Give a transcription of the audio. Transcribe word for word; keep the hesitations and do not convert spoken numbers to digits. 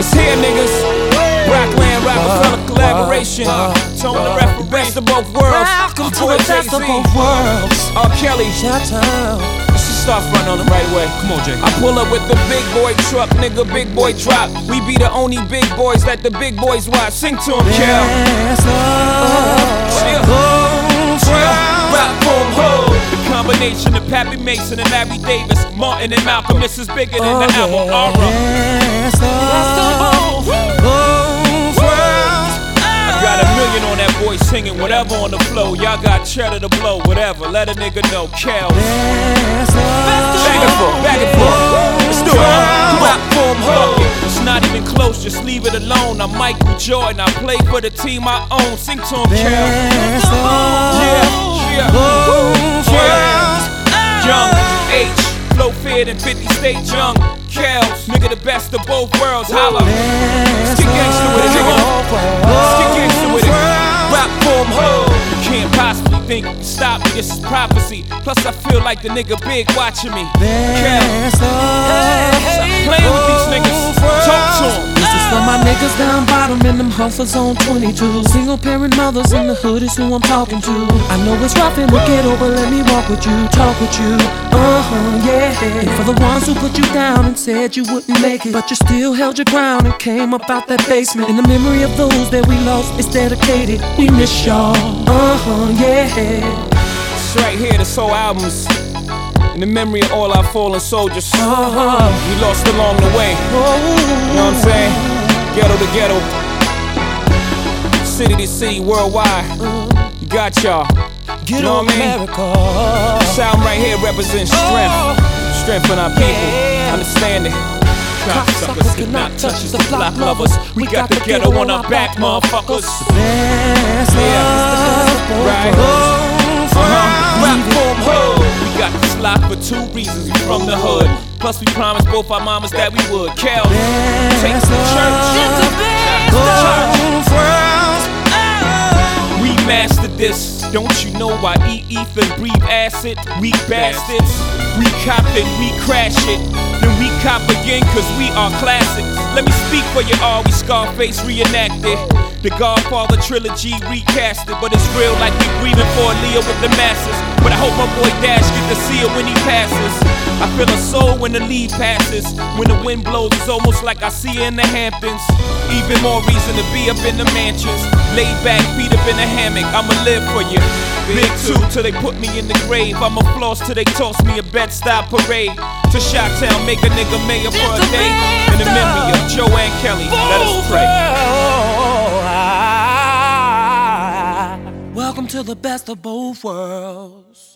It's here, niggas. Rockland, Rockefeller collaboration. Tone the referee, best of both worlds. Welcome to the best of both worlds. R. Kelly, Chi-Town. let's just start front on the right way. Come on, Jay. I pull up with the big boy truck, nigga, big boy drop. We be the only big boys that the big boys watch. Sing to him, Kel. Best of Chill. both worlds. Rock, boom, ho. The combination of Pappy Mason and Larry Davis, Martin and Malcolm, this is bigger than the album Aura. Best of both worlds. I got a million on that boy singing whatever on the flow. Y'all got cheddar to blow, whatever. Let a nigga know, Kel. Best Back and of forth, back and forth. Let's do it. Rock, boom, ho. It's not even close, just leave it alone. I'm Michael Jordan, I play for the team I own. Sing to him, Kel. Best of Yeah, yeah. both worlds. Young H, Flow Fed and fifty State Young Kels, nigga the best of both worlds, holla. Let's get gangsta with it, nigga. Let's get gangsta with it. Rock, boom, ho. You can't possibly think you can stop me, this is prophecy. Plus I feel like the nigga big watching me. Kels, Best of playing with these niggas, talk to them. This is for my niggas down bottom and them hustlers on twenty-two. Single parent mothers in the hood is who I'm talking to. I know it's rough in the ghetto, but let me walk with you, talk with you. Uh-huh, yeah. And for the ones who put you down and said you wouldn't make it, but you still held your ground and came up out that basement. In the memory of those that we lost, it's dedicated. We miss y'all. Uh-huh, yeah. It's right here, this whole album's in the memory of all our fallen soldiers. Uh-huh. We lost along the way. You know what I'm saying? Ghetto to ghetto, city to city, worldwide. You got y'all. Get You know on what I mean? America. This album right here represents strength. Strength in our people. Yeah. Understand it. Cocksuckers cannot touch us, the block lovers. We got the ghetto on our back, motherfuckers. Best of Right. both Uh-huh. worlds. Rock, boom, ho. We got this lock for two reasons. We from the hood. Plus we promised both our mamas that we would. Kel, take us to church. Both worlds. We mastered this. Don't you know why eat ether and breathe acid? Weak bastards. We cop and we crash it. Then we cop again cause we are classics. Let me speak for you all, we Scarface reenacted. The Godfather trilogy recasted. But it's real like we grieving for Aaliyah with the masses. But I hope my boy Dash get to see it when he passes. I feel a soul when the lead passes. When the wind blows, it's almost like I see her in the Hamptons. Even more reason to be up in the mansions. Laid back, feet up in the hammock, I'ma live for you. Big two till they put me in the grave. I'ma floss till they toss me a Bed-Stuy parade. To Chi-Town, make a nigga mayor for a day. In the memory of Joanne Kelly, let us pray. Welcome to the best of both worlds.